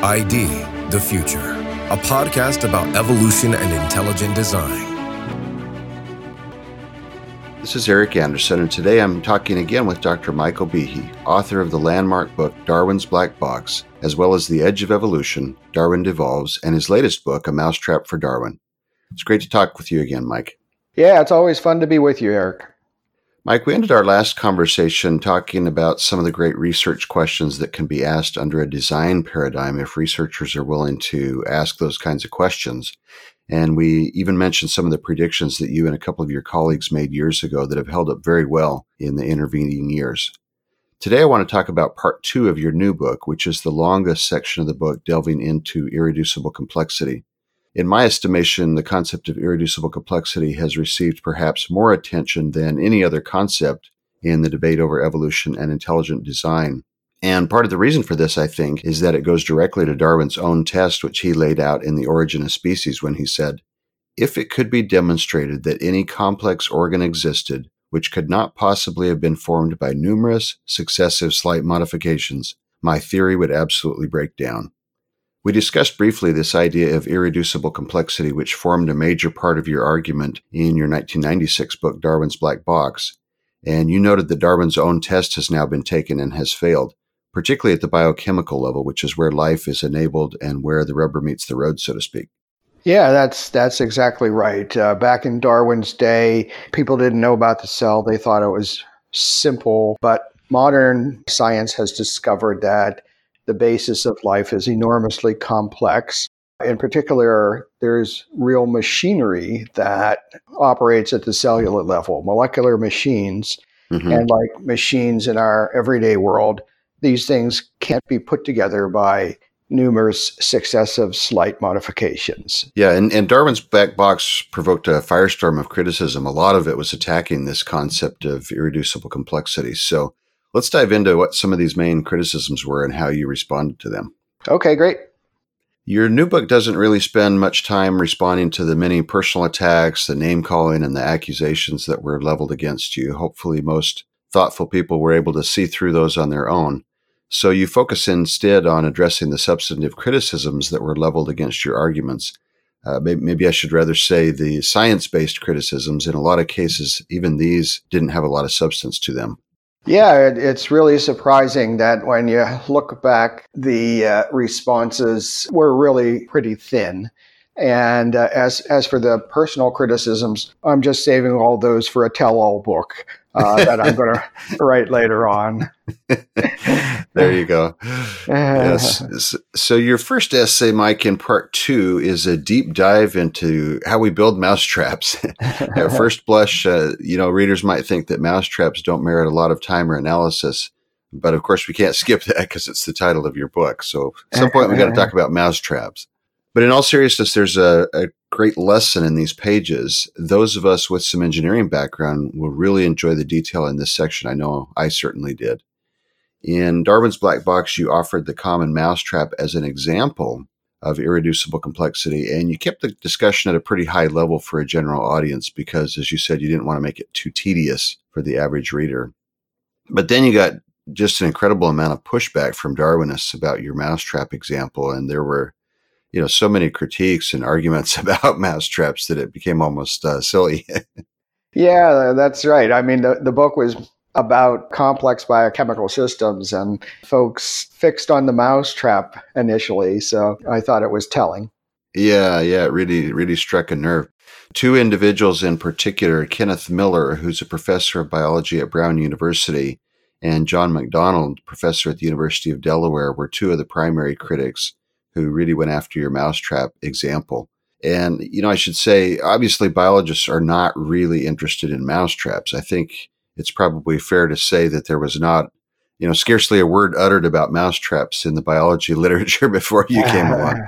ID, The Future, a podcast about evolution and intelligent design. This is Eric Anderson, and today I'm talking again with Dr. Michael Behe, author of the landmark book Darwin's Black Box, as well as The Edge of Evolution, Darwin Devolves, and his latest book, A Mousetrap for Darwin. It's great to talk with you again, Mike. Yeah, it's always fun to be with you, Eric. Mike, we ended our last conversation talking about some of the great research questions that can be asked under a design paradigm if researchers are willing to ask those kinds of questions. And we even mentioned some of the predictions that you and a couple of your colleagues made years ago that have held up very well in the intervening years. Today, I want to talk about part 2 of your new book, which is the longest section of the book delving into irreducible complexity. In my estimation, the concept of irreducible complexity has received perhaps more attention than any other concept in the debate over evolution and intelligent design. And part of the reason for this, I think, is that it goes directly to Darwin's own test, which he laid out in The Origin of Species when he said, "If it could be demonstrated that any complex organ existed which could not possibly have been formed by numerous successive slight modifications, my theory would absolutely break down." We discussed briefly this idea of irreducible complexity, which formed a major part of your argument in your 1996 book, Darwin's Black Box. And you noted that Darwin's own test has now been taken and has failed, particularly at the biochemical level, which is where life is enabled and where the rubber meets the road, so to speak. Yeah, that's exactly right. Back in Darwin's day, people didn't know about the cell. They thought it was simple, but modern science has discovered that the basis of life is enormously complex. In particular, there's real machinery that operates at the cellular level, molecular machines. And like machines in our everyday world, these things can't be put together by numerous successive slight modifications. Yeah, and Darwin's Black Box provoked a firestorm of criticism. A lot of it was attacking this concept of irreducible complexity. So let's dive into what some of these main criticisms were and how you responded to them. Okay, great. Your new book doesn't really spend much time responding to the many personal attacks, the name-calling, and the accusations that were leveled against you. Hopefully, most thoughtful people were able to see through those on their own. So you focus instead on addressing the substantive criticisms that were leveled against your arguments. Maybe I should rather say the science-based criticisms. In a lot of cases, even these didn't have a lot of substance to them. Yeah, it's really surprising that when you look back, the responses were really pretty thin. And as for the personal criticisms, I'm just saving all those for a tell-all book that I'm going to write later on. There you go. Yes. So your first essay, Mike, in part 2 is a deep dive into how we build mousetraps. At first blush, readers might think that mousetraps don't merit a lot of time or analysis. But of course, we can't skip that because it's the title of your book. So at some point, we've got to talk about mousetraps. But in all seriousness, there's a great lesson in these pages. Those of us with some engineering background will really enjoy the detail in this section. I know I certainly did. In Darwin's Black Box, you offered the common mousetrap as an example of irreducible complexity, and you kept the discussion at a pretty high level for a general audience because, as you said, you didn't want to make it too tedious for the average reader. But then you got just an incredible amount of pushback from Darwinists about your mousetrap example, and there were so many critiques and arguments about mousetraps that it became almost silly. Yeah, that's right. I mean, the book was about complex biochemical systems, and folks fixed on the mousetrap initially, so I thought it was telling. Yeah, it really struck a nerve. 2 individuals in particular, Kenneth Miller, who's a professor of biology at Brown University, and John McDonald, professor at the University of Delaware, were 2 of the primary critics who really went after your mousetrap example. And, I should say, obviously, biologists are not really interested in mousetraps. I think it's probably fair to say that there was not, scarcely a word uttered about mousetraps in the biology literature before you came along.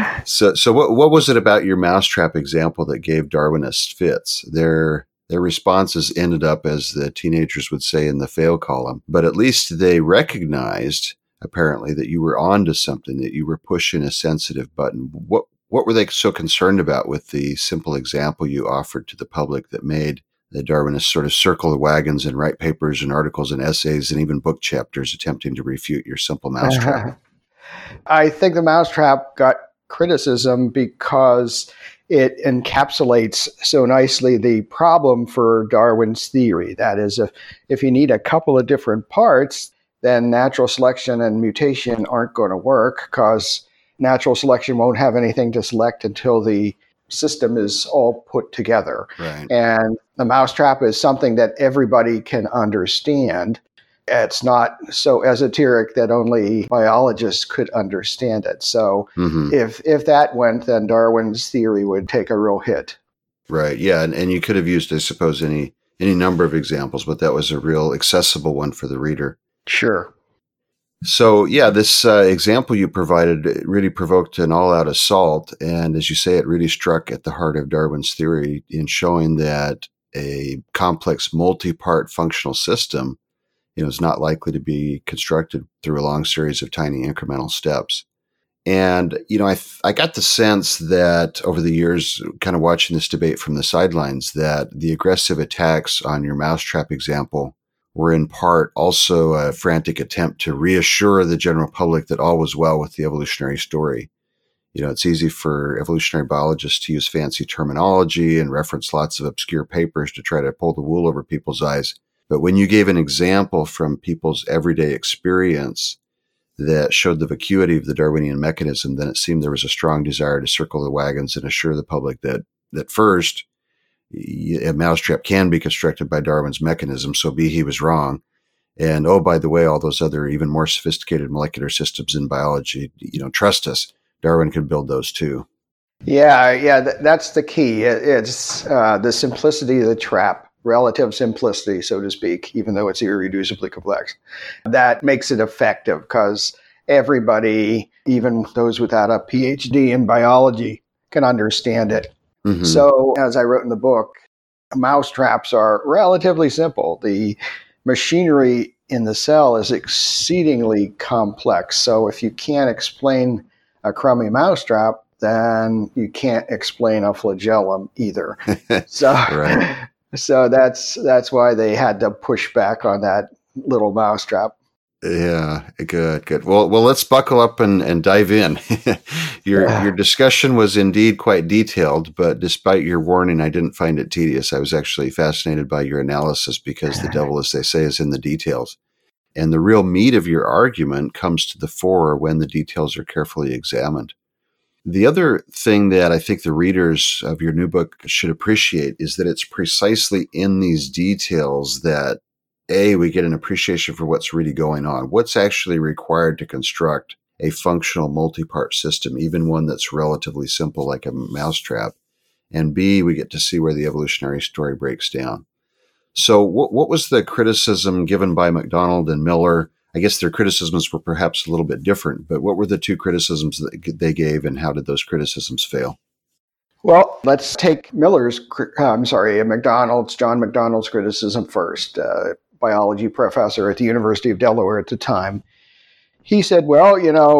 So what was it about your mousetrap example that gave Darwinists fits? Their responses ended up, as the teenagers would say, in the fail column. But at least they recognized, apparently, that you were onto something, that you were pushing a sensitive button. What were they so concerned about with the simple example you offered to the public that made the Darwinists sort of circle the wagons and write papers and articles and essays and even book chapters attempting to refute your simple mousetrap? I think the mousetrap got criticism because it encapsulates so nicely the problem for Darwin's theory. That is, if you need a couple of different parts, then natural selection and mutation aren't going to work because natural selection won't have anything to select until the system is all put together. Right. And the mousetrap is something that everybody can understand. It's not so esoteric that only biologists could understand it. So if that went, then Darwin's theory would take a real hit. Right. Yeah. And you could have used, I suppose, any number of examples, but that was a real accessible one for the reader. Sure. So, yeah, this example you provided really provoked an all-out assault. And as you say, it really struck at the heart of Darwin's theory in showing that a complex multi-part functional system is not likely to be constructed through a long series of tiny incremental steps. And, I got the sense that over the years, kind of watching this debate from the sidelines, that the aggressive attacks on your mousetrap example were in part also a frantic attempt to reassure the general public that all was well with the evolutionary story. It's easy for evolutionary biologists to use fancy terminology and reference lots of obscure papers to try to pull the wool over people's eyes. But when you gave an example from people's everyday experience that showed the vacuity of the Darwinian mechanism, then it seemed there was a strong desire to circle the wagons and assure the public that first, a mousetrap can be constructed by Darwin's mechanism, so B, he was wrong. And, oh, by the way, all those other even more sophisticated molecular systems in biology, trust us, Darwin could build those too. Yeah, that's the key. It's the simplicity of the trap, relative simplicity, so to speak, even though it's irreducibly complex. That makes it effective because everybody, even those without a PhD in biology, can understand it. Mm-hmm. So, as I wrote in the book, mousetraps are relatively simple. The machinery in the cell is exceedingly complex. So, if you can't explain a crummy mousetrap, then you can't explain a flagellum either. So, right. So that's why they had to push back on that little mousetrap. Yeah, good. Well, let's buckle up and dive in. Your discussion was indeed quite detailed, but despite your warning, I didn't find it tedious. I was actually fascinated by your analysis because the devil, as they say, is in the details. And the real meat of your argument comes to the fore when the details are carefully examined. The other thing that I think the readers of your new book should appreciate is that it's precisely in these details that we get an appreciation for what's really going on, what's actually required to construct a functional multi-part system, even one that's relatively simple like a mousetrap. And B, we get to see where the evolutionary story breaks down. So what was the criticism given by MacDonald and Miller? I guess their criticisms were perhaps a little bit different, but what were the two criticisms that they gave and how did those criticisms fail? Well, let's take John MacDonald's criticism first. Biology professor at the University of Delaware at the time. He said, well,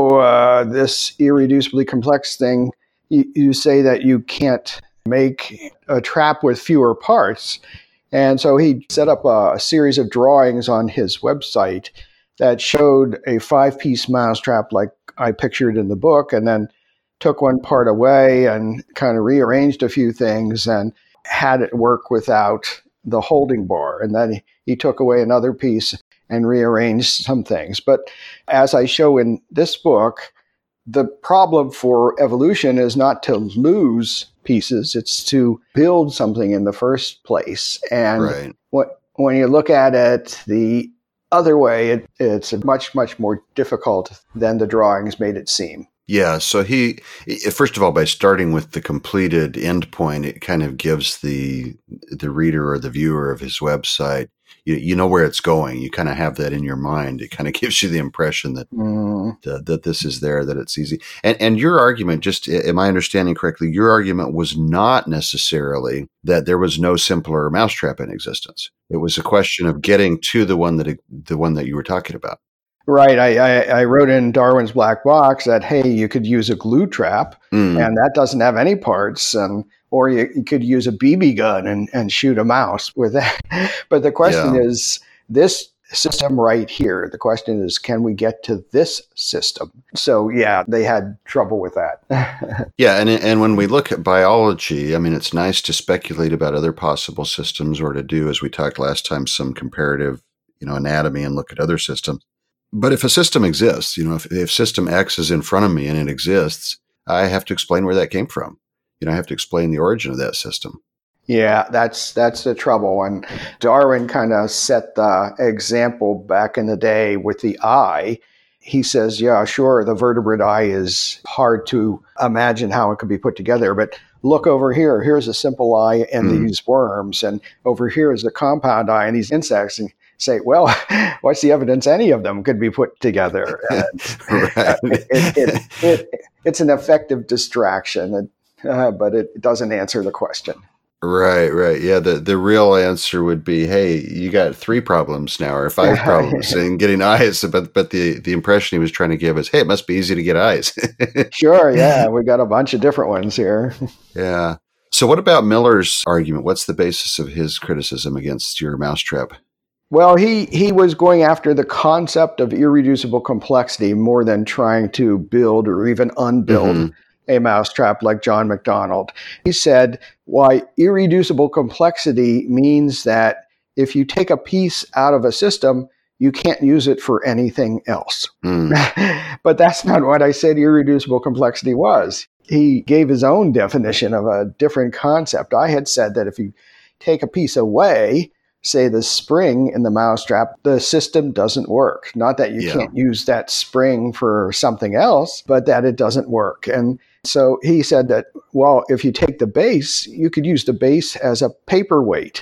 this irreducibly complex thing, you say that you can't make a trap with fewer parts. And so he set up a series of drawings on his website that showed a 5-piece mousetrap like I pictured in the book, and then took one part away and kind of rearranged a few things and had it work without the holding bar. And then he took away another piece and rearranged some things. But as I show in this book, the problem for evolution is not to lose pieces, it's to build something in the first place. And when you look at it the other way, it's much, much more difficult than the drawings made it seem. Yeah, so he, first of all, by starting with the completed endpoint, it kind of gives the reader or the viewer of his website, you know where it's going. You kind of have that in your mind. It kind of gives you the impression that that this is there, that it's easy. And your argument, just am I understanding correctly, your argument was not necessarily that there was no simpler mousetrap in existence. It was a question of getting to the one that you were talking about. Right. I wrote in Darwin's Black Box that, hey, you could use a glue trap, and that doesn't have any parts, or you could use a BB gun and shoot a mouse with that. But the question is, this system right here. The question is, can we get to this system? So yeah, they had trouble with that. Yeah, and when we look at biology, I mean, it's nice to speculate about other possible systems or to do, as we talked last time, some comparative, anatomy and look at other systems. But if a system exists, if system X is in front of me and it exists, I have to explain where that came from. I have to explain the origin of that system. Yeah, that's the trouble. And Darwin kind of set the example back in the day with the eye. He says, yeah, sure, the vertebrate eye is hard to imagine how it could be put together, but look over here. Here's a simple eye and these worms, and over here is a compound eye and these insects. And say, well, what's the evidence any of them could be put together? Right. It's an effective distraction, but it doesn't answer the question. Right. Yeah, the real answer would be, hey, you got 3 problems now or 5 problems in getting eyes. But the impression he was trying to give is, hey, it must be easy to get eyes. Sure, yeah, we got a bunch of different ones here. Yeah. So what about Miller's argument? What's the basis of his criticism against your mousetrap? Well, he was going after the concept of irreducible complexity more than trying to build or even unbuild a mousetrap like John McDonald. He said, why irreducible complexity means that if you take a piece out of a system, you can't use it for anything else. But that's not what I said irreducible complexity was. He gave his own definition of a different concept. I had said that if you take a piece away, say the spring in the mousetrap, the system doesn't work. Not that you can't use that spring for something else, but that it doesn't work. And so he said that, well, if you take the base, you could use the base as a paperweight.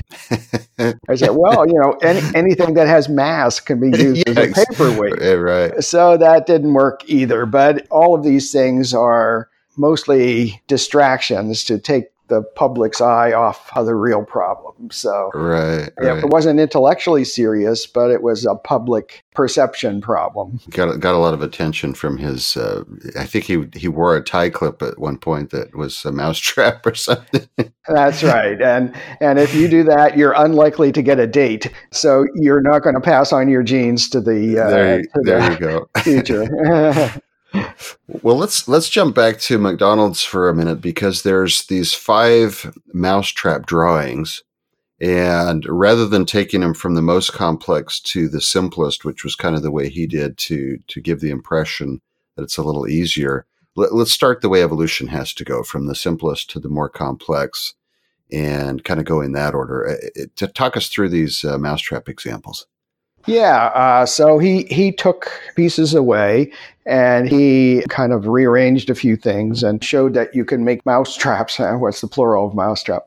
I said, well, anything that has mass can be used as a paperweight. Right. So that didn't work either. But all of these things are mostly distractions to take the public's eye off of the real problem. So it wasn't intellectually serious, but it was a public perception problem. Got a lot of attention from his, I think he wore a tie clip at one point that was a mousetrap or something. That's right. And if you do that, you're unlikely to get a date. So you're not going to pass on your genes to the there you go. future. Well, let's jump back to McDonald's for a minute, because there's these 5 mousetrap drawings, and rather than taking them from the most complex to the simplest, which was kind of the way he did to give the impression that it's a little easier, let's start the way evolution has to go, from the simplest to the more complex, and kind of go in that order. To talk us through these mousetrap examples. Yeah, so he took pieces away and he kind of rearranged a few things and showed that you can make mousetraps. What's the plural of mousetrap?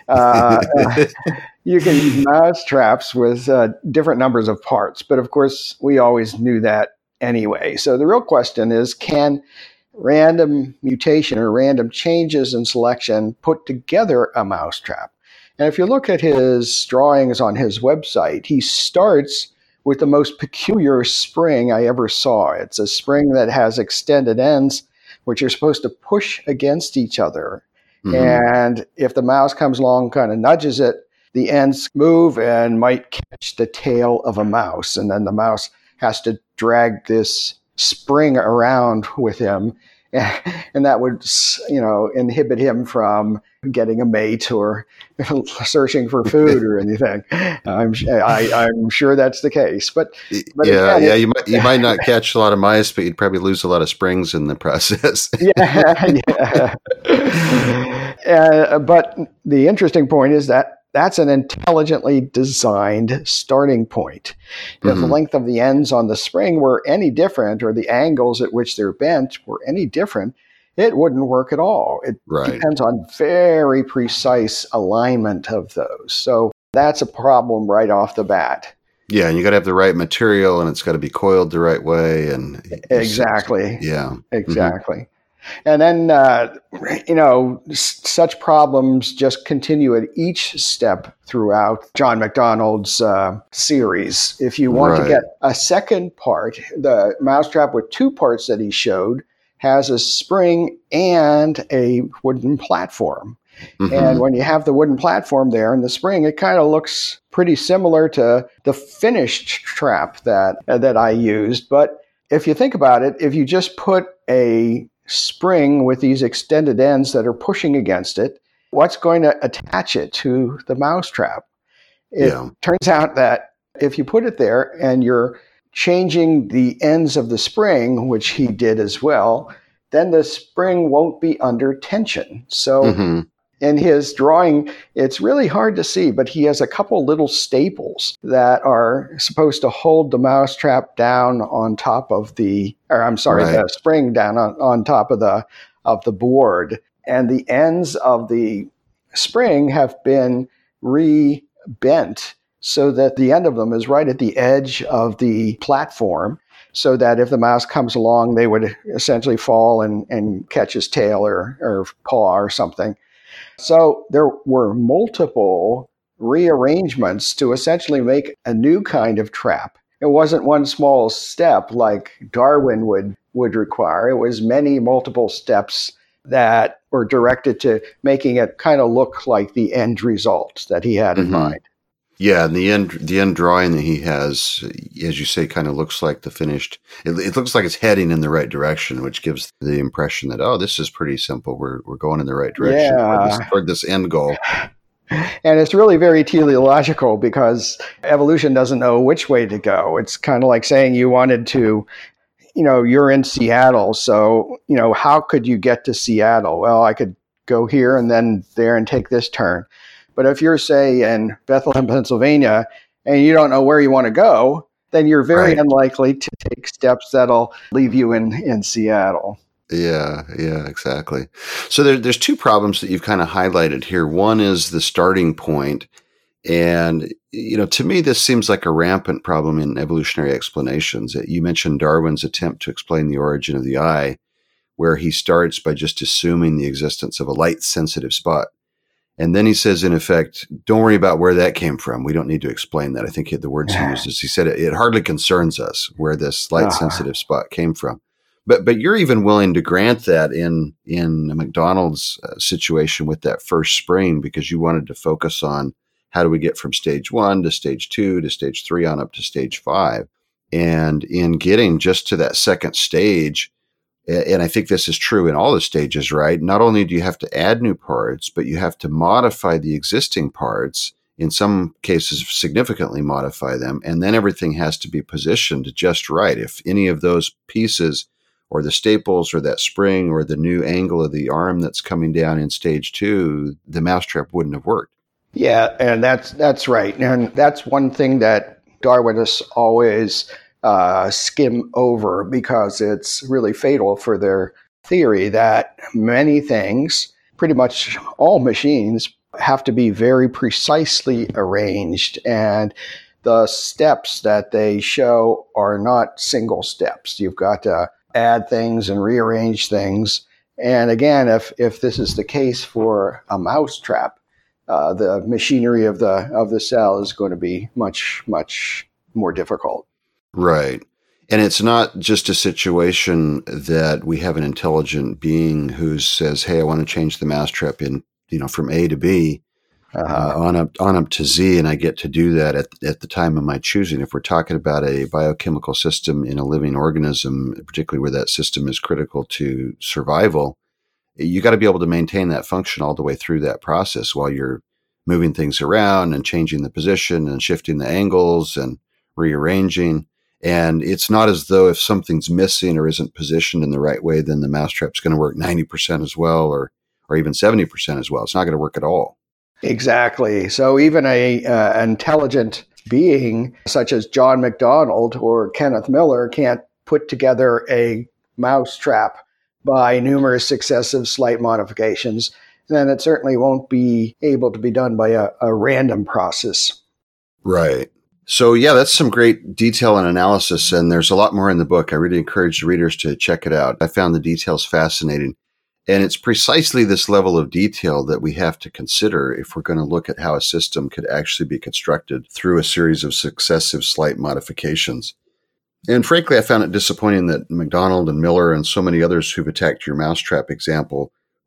You can use mousetraps with different numbers of parts, but of course we always knew that anyway. So the real question is, can random mutation or random changes in selection put together a mousetrap? And if you look at his drawings on his website, he starts with the most peculiar spring I ever saw. It's a spring that has extended ends, which are supposed to push against each other. And if the mouse comes along, kind of nudges it, the ends move and might catch the tail of a mouse. And then the mouse has to drag this spring around with him. And that would, inhibit him from getting a mate or searching for food or anything. I'm sure that's the case. But you might not catch a lot of mice, but you'd probably lose a lot of springs in the process. But the interesting point is that that's an intelligently designed starting point. If the length of the ends on the spring were any different, or the angles at which they're bent were any different, it wouldn't work at all. It depends on very precise alignment of those. So that's a problem right off the bat. Yeah, and you got to have the right material, and it's got to be coiled the right way. And exactly. Yeah. Exactly. And then, such problems just continue at each step throughout John McDonald's series. If you want to get a second part, the mousetrap with 2 parts that he showed has a spring and a wooden platform. And Mm-hmm. when you have the wooden platform there and the spring, it kind of looks pretty similar to the finished trap that I used. But if you think about it, if you just put a spring with these extended ends that are pushing against it, what's going to attach it to the mousetrap? It Yeah. turns out that if you put it there and you're changing the ends of the spring, which he did as well, then the spring won't be under tension. So Mm-hmm. in his drawing, it's really hard to see, but he has a couple little staples that are supposed to hold the mousetrap down on top of the Right. spring down on top of the board. And the ends of the spring have been re-bent so that the end of them is right at the edge of the platform, so that if the mouse comes along, they would essentially fall and catch his tail or paw or something. So there were multiple rearrangements to essentially make a new kind of trap. It wasn't one small step like Darwin would require. It was many multiple steps that were directed to making it kind of look like the end result that he had in Mm-hmm. mind. Yeah, and the end drawing that he has, as you say, kind of looks like the finished. It looks like it's heading in the right direction, which gives the impression that, oh, this is pretty simple. We're going in the right direction Yeah. toward this end goal. And it's really very teleological because evolution doesn't know which way to go. It's kind of like saying you wanted to, you're in Seattle. So, how could you get to Seattle? Well, I could go here and then there and take this turn. But if you're, say, in Bethlehem, Pennsylvania, and you don't know where you want to go, then you're very Right. unlikely to take steps that'll leave you in Seattle. Yeah, exactly. So there's two problems that you've kind of highlighted here. One is the starting point. And, to me, this seems like a rampant problem in evolutionary explanations. You mentioned Darwin's attempt to explain the origin of the eye, where he starts by just assuming the existence of a light-sensitive spot. And then he says, in effect, don't worry about where that came from. We don't need to explain that. I think the words he used is, he said, it hardly concerns us where this light-sensitive spot came from. But you're even willing to grant that in McDonald's situation with that first spring, because you wanted to focus on how do we get from stage 1 to stage 2 to stage 3 on up to stage 5. And in getting just to that second stage, and I think this is true in all the stages, right? Not only do you have to add new parts, but you have to modify the existing parts, in some cases significantly modify them, and then everything has to be positioned just right. If any of those pieces or the staples or that spring or the new angle of the arm that's coming down in stage 2, the mousetrap wouldn't have worked. Yeah, and that's right. And that's one thing that Darwinists always skim over, because it's really fatal for their theory that many things, pretty much all machines, have to be very precisely arranged. And the steps that they show are not single steps. You've got to add things and rearrange things. And again, if this is the case for a mousetrap, the machinery of the cell is going to be much, much more difficult. Right. And it's not just a situation that we have an intelligent being who says, hey, I want to change the mousetrap from A to B on up to Z, and I get to do that at the time of my choosing. If we're talking about a biochemical system in a living organism, particularly where that system is critical to survival, you got to be able to maintain that function all the way through that process while you're moving things around and changing the position and shifting the angles and rearranging. And it's not as though if something's missing or isn't positioned in the right way, then the mousetrap's going to work 90% as well, or even 70% as well. It's not going to work at all. Exactly. So even an intelligent being such as John McDonald or Kenneth Miller can't put together a mousetrap by numerous successive slight modifications. Then it certainly won't be able to be done by a random process. Right. So, yeah, that's some great detail and analysis, and there's a lot more in the book. I really encourage the readers to check it out. I found the details fascinating, and it's precisely this level of detail that we have to consider if we're going to look at how a system could actually be constructed through a series of successive slight modifications. And frankly, I found it disappointing that McDonald and Miller and so many others who've attacked your mousetrap example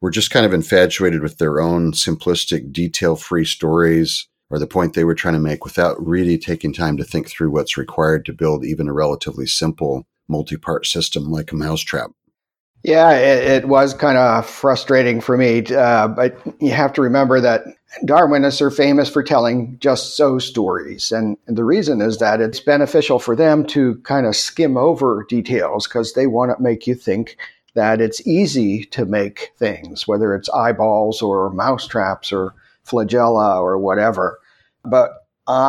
were just kind of infatuated with their own simplistic, detail-free stories or the point they were trying to make without really taking time to think through what's required to build even a relatively simple multi-part system like a mousetrap. Yeah, it was kind of frustrating for me, but you have to remember that Darwinists are famous for telling just so stories. And the reason is that it's beneficial for them to kind of skim over details because they want to make you think that it's easy to make things, whether it's eyeballs or mousetraps or flagella or whatever. But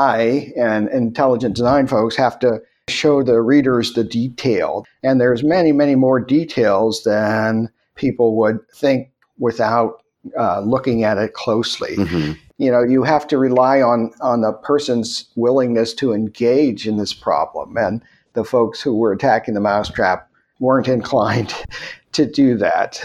I and intelligent design folks have to show the readers the detail. And there's many, many more details than people would think without looking at it closely. Mm-hmm. You know, you have to rely on the person's willingness to engage in this problem. And the folks who were attacking the mousetrap weren't inclined to do that.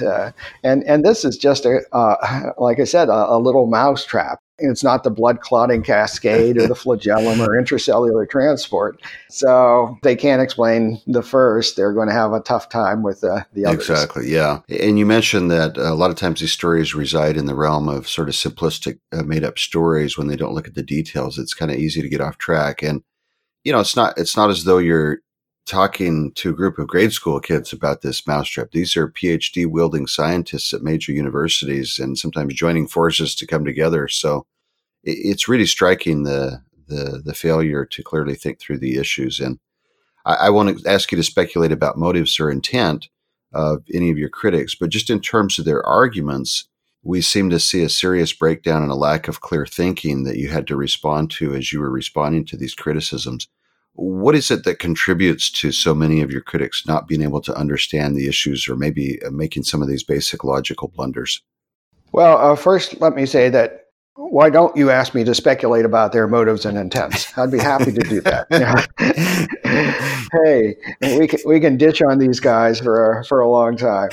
And this is just, like I said, a little mousetrap. It's not the blood clotting cascade or the flagellum or intracellular transport. So they can't explain the first. They're going to have a tough time with the others. Exactly, yeah. And you mentioned that a lot of times these stories reside in the realm of sort of simplistic, made-up stories when they don't look at the details. It's kind of easy to get off track. And, you know, it's not as though you're talking to a group of grade school kids about this mousetrap. These are PhD-wielding scientists at major universities and sometimes joining forces to come together. So it's really striking the failure to clearly think through the issues. And I won't ask you to speculate about motives or intent of any of your critics, but just in terms of their arguments, we seem to see a serious breakdown and a lack of clear thinking that you had to respond to as you were responding to these criticisms. What is it that contributes to so many of your critics not being able to understand the issues or maybe making some of these basic logical blunders? Well, first, let me say that why don't you ask me to speculate about their motives and intents? I'd be happy to do that. Hey, we can ditch on these guys for a long time.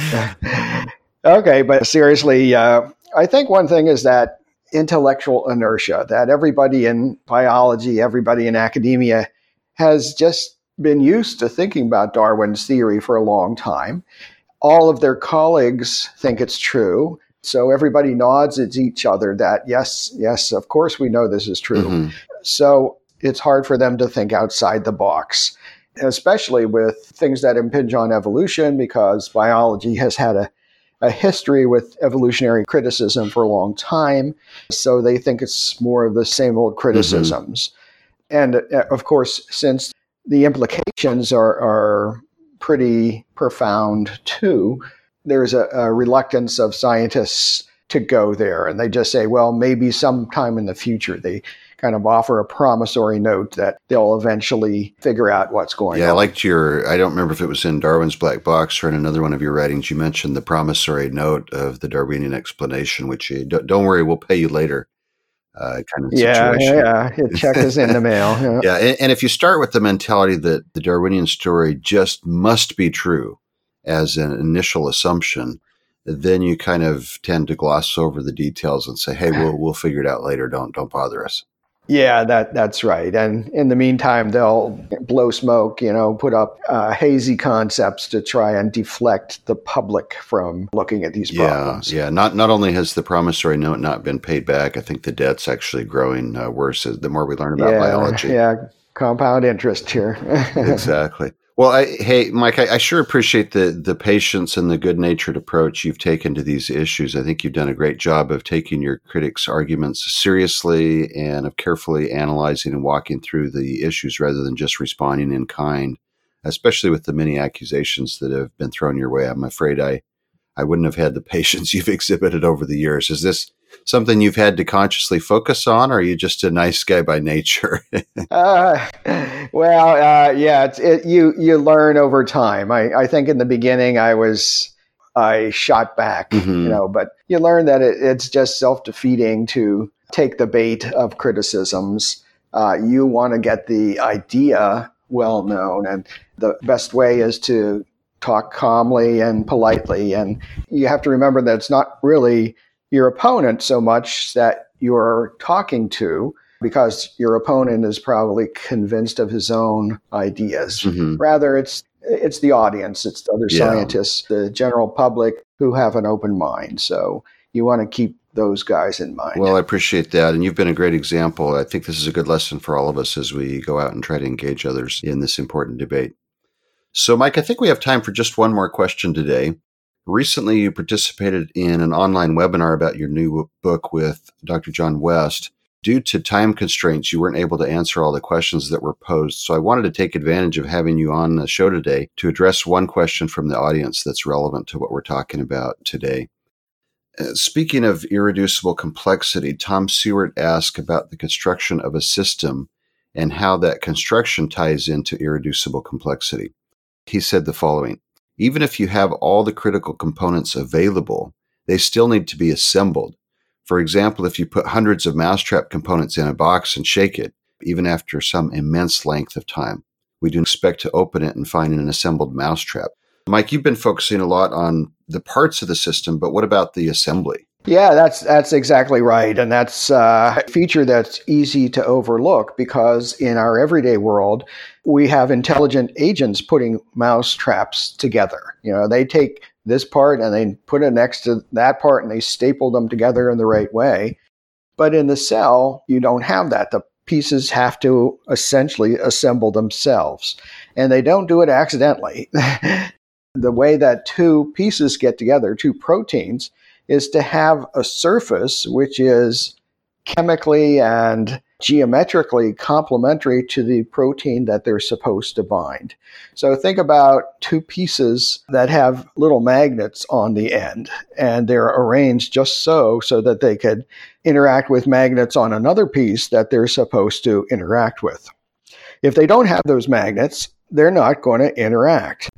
Okay, but seriously, I think one thing is that intellectual inertia, that everybody in biology, everybody in academia has just been used to thinking about Darwin's theory for a long time. All of their colleagues think it's true. So everybody nods at each other that, yes, of course we know this is true. Mm-hmm. So it's hard for them to think outside the box, especially with things that impinge on evolution, because biology has had a history with evolutionary criticism for a long time. So they think it's more of the same old criticisms. Mm-hmm. And of course, since the implications are pretty profound too, there's a reluctance of scientists to go there. And they just say, well, maybe sometime in the future. They kind of offer a promissory note that they'll eventually figure out what's going on. Yeah, I liked I don't remember if it was in Darwin's Black Box or in another one of your writings, you mentioned the promissory note of the Darwinian explanation, which don't worry, we'll pay you later. Kind of situation. Yeah, check is in the mail. Yeah, and if you start with the mentality that the Darwinian story just must be true as an initial assumption, then you kind of tend to gloss over the details and say, "Hey, we'll figure it out later. Don't bother us." Yeah, that's right. And in the meantime, they'll blow smoke, put up hazy concepts to try and deflect the public from looking at these problems. Yeah. Not only has the promissory note not been paid back, I think the debt's actually growing worse the more we learn about biology. Yeah, compound interest here. Exactly. Well, hey, Mike, I sure appreciate the patience and the good-natured approach you've taken to these issues. I think you've done a great job of taking your critics' arguments seriously and of carefully analyzing and walking through the issues rather than just responding in kind, especially with the many accusations that have been thrown your way. I'm afraid I wouldn't have had the patience you've exhibited over the years. Is this something you've had to consciously focus on, or are you just a nice guy by nature? You learn over time. I think in the beginning I shot back, but you learn that it's just self-defeating to take the bait of criticisms. You want to get the idea well known, and the best way is to talk calmly and politely. And you have to remember that it's not really your opponent so much that you're talking to, because your opponent is probably convinced of his own ideas. Mm-hmm. Rather, it's the audience, it's the other scientists, the general public who have an open mind. So you want to keep those guys in mind. Well, I appreciate that. And you've been a great example. I think this is a good lesson for all of us as we go out and try to engage others in this important debate. So, Mike, I think we have time for just one more question today. Recently, you participated in an online webinar about your new book with Dr. John West. Due to time constraints, you weren't able to answer all the questions that were posed. So I wanted to take advantage of having you on the show today to address one question from the audience that's relevant to what we're talking about today. Speaking of irreducible complexity, Tom Seward asked about the construction of a system and how that construction ties into irreducible complexity. He said the following: even if you have all the critical components available, they still need to be assembled. For example, if you put hundreds of mousetrap components in a box and shake it, even after some immense length of time, we do expect to open it and find an assembled mousetrap. Mike, you've been focusing a lot on the parts of the system, but what about the assembly? Yeah, that's exactly right. And that's a feature that's easy to overlook because in our everyday world, we have intelligent agents putting mousetraps together. They take this part and they put it next to that part and they staple them together in the right way. But in the cell, you don't have that. The pieces have to essentially assemble themselves. And they don't do it accidentally. The way that two pieces get together, two proteins, is to have a surface which is chemically and geometrically complementary to the protein that they're supposed to bind. So think about two pieces that have little magnets on the end, and they're arranged just so that they could interact with magnets on another piece that they're supposed to interact with. If they don't have those magnets, they're not going to interact.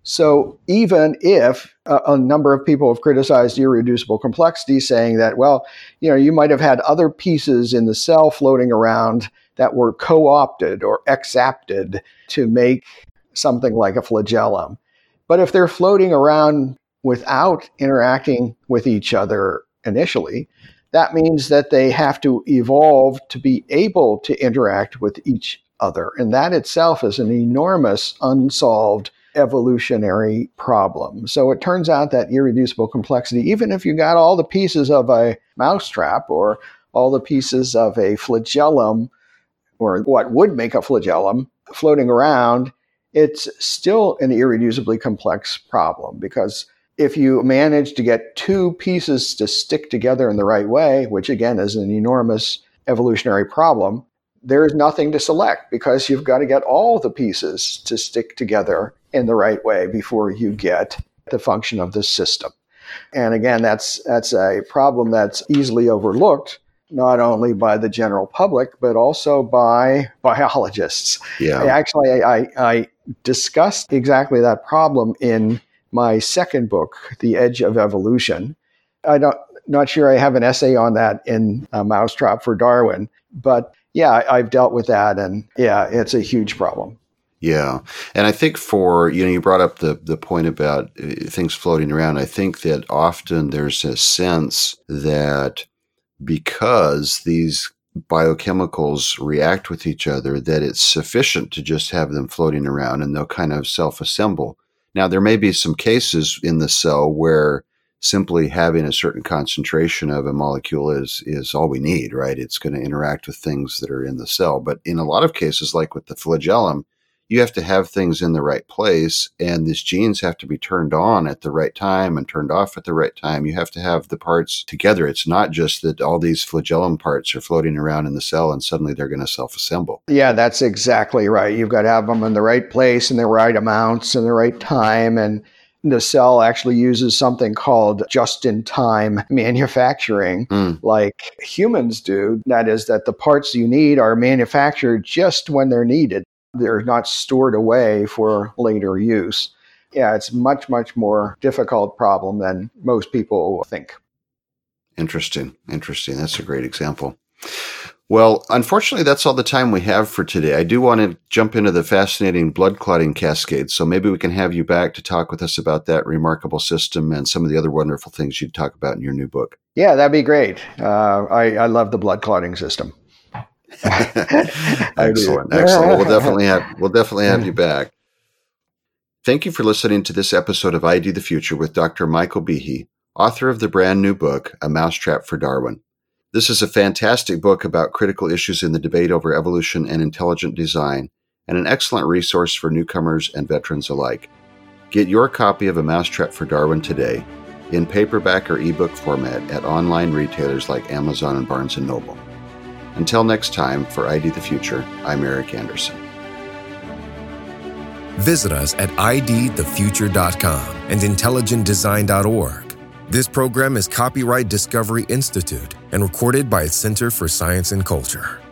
So even if a number of people have criticized irreducible complexity, saying that, well, you might have had other pieces in the cell floating around that were co-opted or exapted to make something like a flagellum. But if they're floating around without interacting with each other initially, that means that they have to evolve to be able to interact with each other. And that itself is an enormous unsolved evolutionary problem. So it turns out that irreducible complexity, even if you got all the pieces of a mousetrap or all the pieces of a flagellum, or what would make a flagellum, floating around, it's still an irreducibly complex problem, because if you manage to get two pieces to stick together in the right way, which again is an enormous evolutionary problem, there's nothing to select because you've got to get all the pieces to stick together in the right way before you get the function of the system. And again, that's a problem that's easily overlooked, not only by the general public, but also by biologists. Yeah. I discussed exactly that problem in my second book, The Edge of Evolution. Not sure I have an essay on that in Mousetrap for Darwin, but yeah, I've dealt with that, and yeah, it's a huge problem. Yeah. And I think you brought up the point about things floating around. I think that often there's a sense that because these biochemicals react with each other, that it's sufficient to just have them floating around and they'll kind of self-assemble. Now, there may be some cases in the cell where simply having a certain concentration of a molecule is all we need, right? It's going to interact with things that are in the cell. But in a lot of cases, like with the flagellum, you have to have things in the right place, and these genes have to be turned on at the right time and turned off at the right time. You have to have the parts together. It's not just that all these flagellum parts are floating around in the cell and suddenly they're going to self-assemble. Yeah, that's exactly right. You've got to have them in the right place and the right amounts and the right time. And the cell actually uses something called just-in-time manufacturing, like humans do. That is, that the parts you need are manufactured just when they're needed. They're not stored away for later use. Yeah, it's much, much more difficult problem than most people think. Interesting. That's a great example. Well, unfortunately, that's all the time we have for today. I do want to jump into the fascinating blood clotting cascade, so maybe we can have you back to talk with us about that remarkable system and some of the other wonderful things you'd talk about in your new book. Yeah, that'd be great. I love the blood clotting system. Excellent. We'll definitely have you back. Thank you for listening to this episode of ID the Future with Dr. Michael Behe, author of the brand new book, A Mousetrap for Darwin. This is a fantastic book about critical issues in the debate over evolution and intelligent design, and an excellent resource for newcomers and veterans alike. Get your copy of A Mousetrap for Darwin today, in paperback or ebook format at online retailers like Amazon and Barnes & Noble. Until next time, for ID the Future, I'm Eric Anderson. Visit us at idthefuture.com and intelligentdesign.org. This program is copyright Discovery Institute and recorded by its Center for Science and Culture.